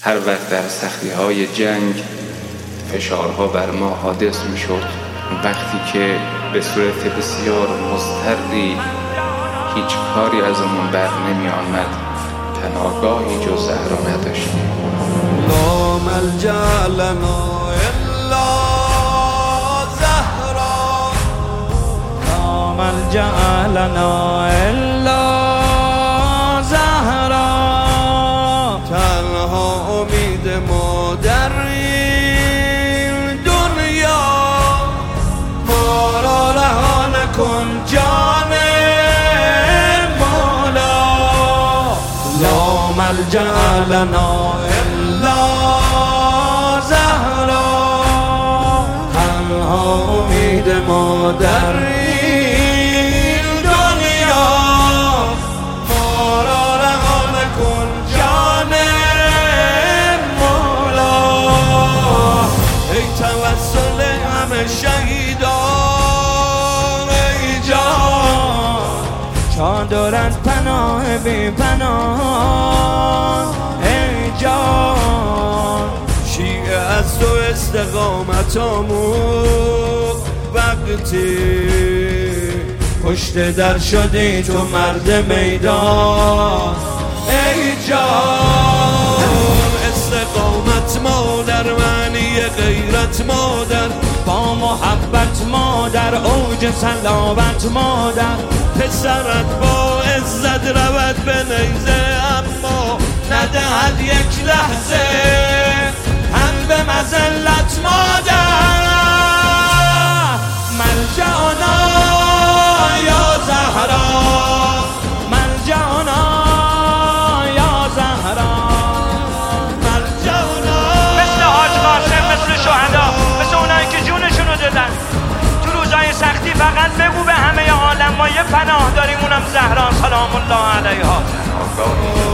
هر وقت در سختی‌های جنگ فشارها بر ما حادث می‌شد، وقتی که به صورت بسیار مضطری هیچ کاری ازمون بر نمی آمد، پناهگاهی جز زهرا نداشتیم. لا ملجأ لنا الا زهرا، لا ملجأ لنا الا زهرا، تنها امید ما در این دنیا، ما را رها نکن جان مولا. لا ملجأ لنا الا زهرا، تنها امید ما در این دنیا، ما را رها نکن جان مولا. ای توسل همه شهیدان، ای جان چادرت پناه بی پناه، ای جان شیعه از تو استقامت آموخت، وقتی پشت در شدی تو مرد میدان، ای جان استقامت مادر، معنی غیرت مادر، با محبت مادر، اوج صلابت مادر. پسرت با عزت رود به نیزه، اما ندهد یک لحظه هم به مذلت مادر. ملجأنا یا زهرا، ملجأنا یا زهرا، ملجأنا. مثل حاج قاسم، مثل شهدا، مثل اونایی که جونشونو دادن تو روزای سختی، فقط بگو به همه عالم ما یه پناه داریم، اونم زهرا سلام الله علیها.